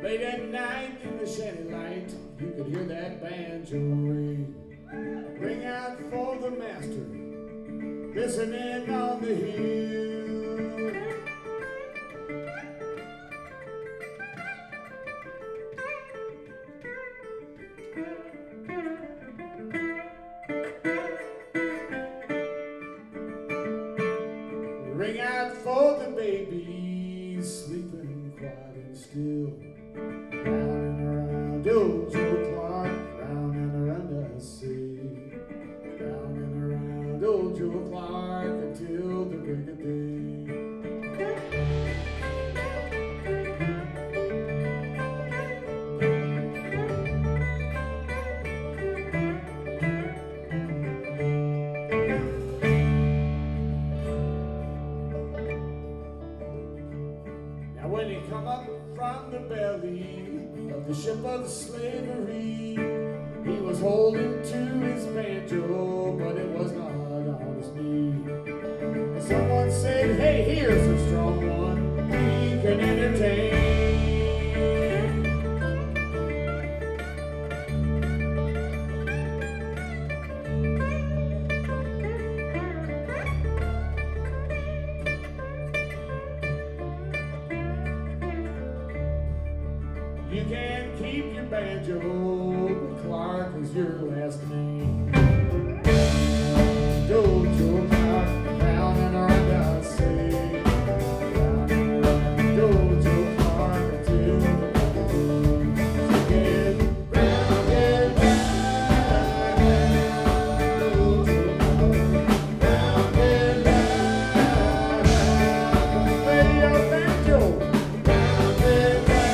Late at night in the shanty light, you could hear that banjo ring. Ring out for the master, listening on the hill. Ring out for the baby, sleeping quiet and still. Round and around old Joe Clark, round and around I say. Round and around old Joe Clark until the break of day. Now when he come up from the belly of the ship of slavery, he was holding to his banjo, but it was not on his knee. Someone said, hey, here's a strong one, he can entertain. You can keep your banjo, but Clark is your last name. Joe Clark, round and around I say. Round and around, Joe Clark until the break of day. So get round and round, Joe Clark, round and round. Play your banjo, round and round.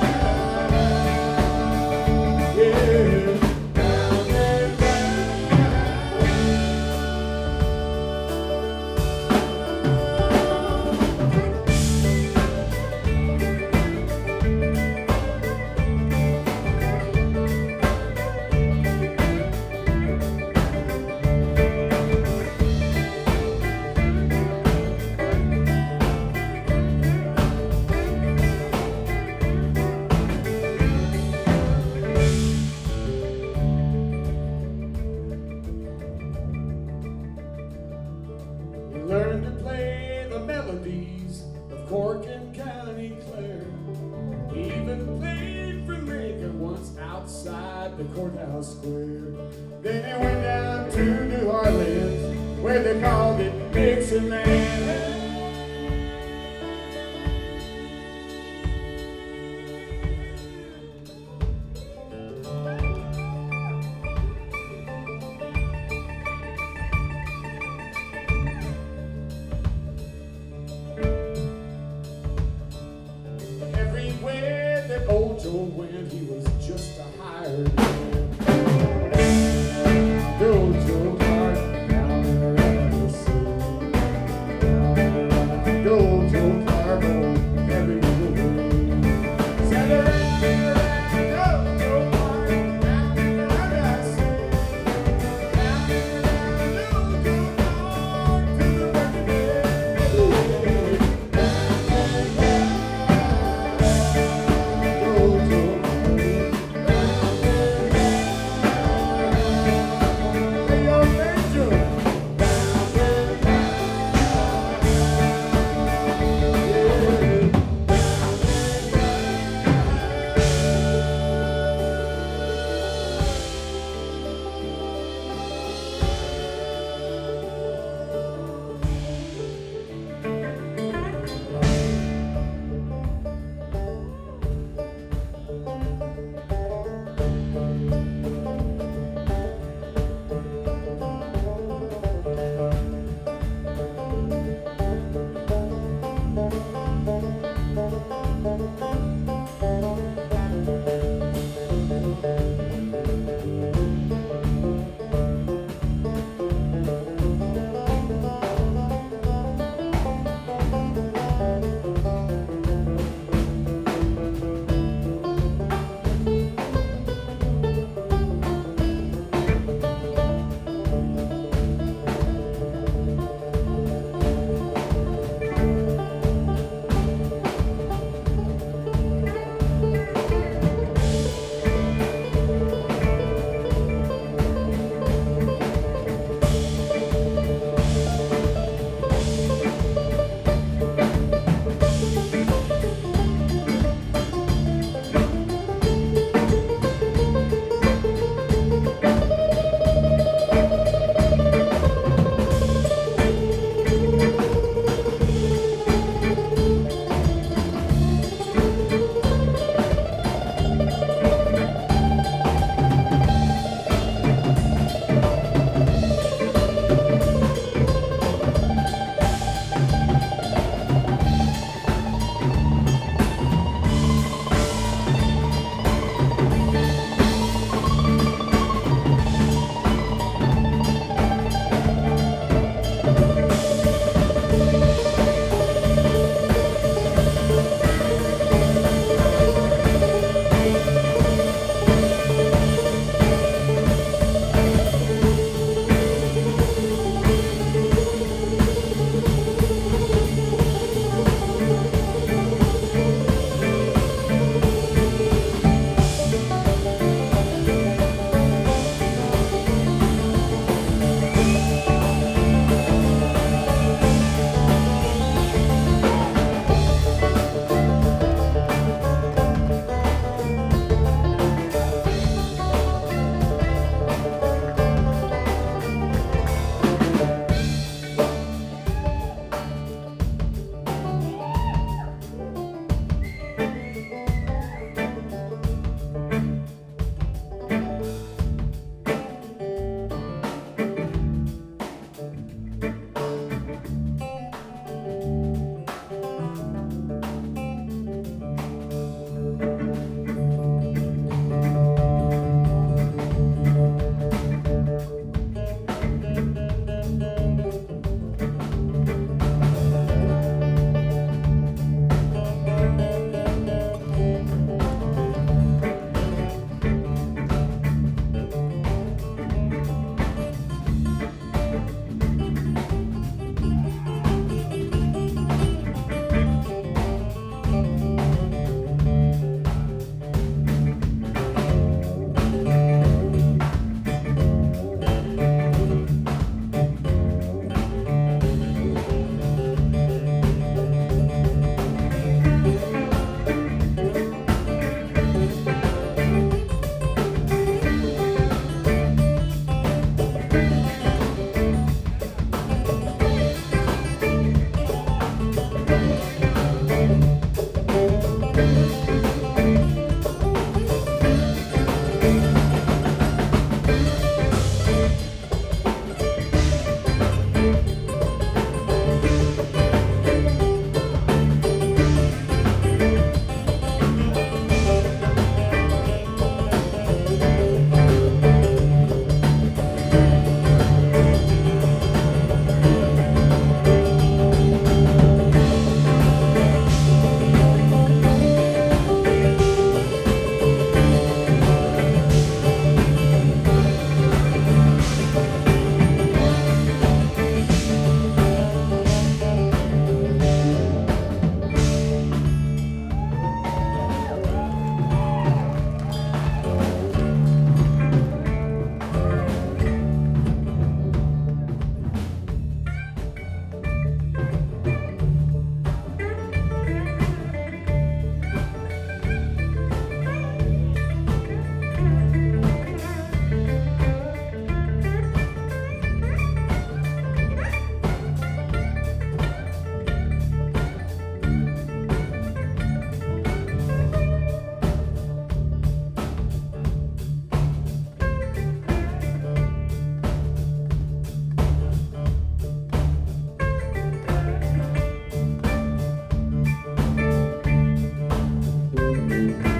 Learned to play the melodies of Cork and County Clare. He even played for Lincoln once outside the courthouse square. Then he went down to New Orleans, where they called it Dixieland. Everywhere that old Joe went, he was just a hired man. Old Joe Clark, down and around the sea. Down and around, old Joe Clark, oh, everywhere. Said around and around, old Joe Clark, down and around I say. Down and around, old Joe Clark, to the break of day. Down and round. away.